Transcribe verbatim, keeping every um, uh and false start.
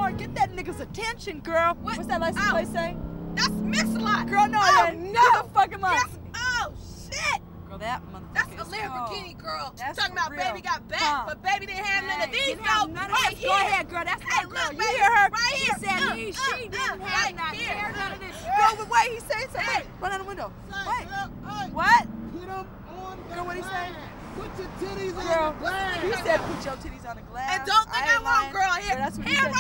Lord, get that nigga's attention, girl. What? What's that license Oh. plate say? That's Mix-a-Lot. Girl, no, oh, it ain't. no. Give the fucking money. Yes. Oh, shit. Girl, that motherfucker That's is a Lamborghini, cold. girl. That's Talking for about real. baby got back, Huh. but baby didn't have none of Hey, these. didn't have No, none of right this. here. Go ahead, girl. That's Hey, my girl. look, You baby, hear her? right She here. said Uh, he, uh, she didn't uh, have right not here. hair, none of this. Uh, Girl, but wait, he said something. Hey. Run out the window. Say, Wait. girl, hey, What? Put them on the Girl, what he say? glass. Put your titties Girl, on the glass. he said put your titties on the glass. And don't think I I ain't want lying. girl here. Girl, that's what he Hair said.